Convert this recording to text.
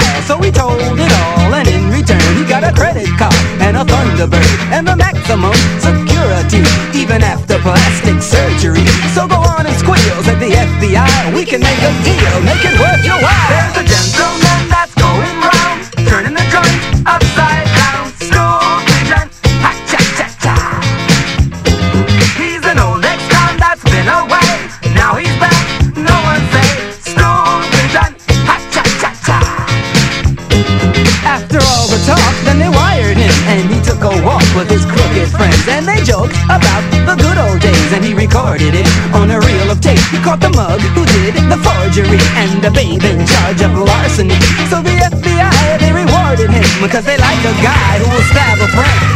So he told it all, and in return he got a credit card and a Thunderbird and the maximum security, even after plastic surgery. So go on and squeals at the FBI. We can make a deal, make it worth your while. There's a gentleman that's going round, turning the joint upside down. School vision, ha-cha-cha-cha. He's an old ex-con that's been away. Now he's back, no one say school vision, ha-cha-cha-cha. After all the talk, then they wired him, and he took a walk with his crooked friends, and they joked about the good old days, and he recorded it on a reel of tape. He caught the mug who did the forgery, and the babe in charge of larceny. So the FBI, they rewarded him, because they like a guy who will stab a friend.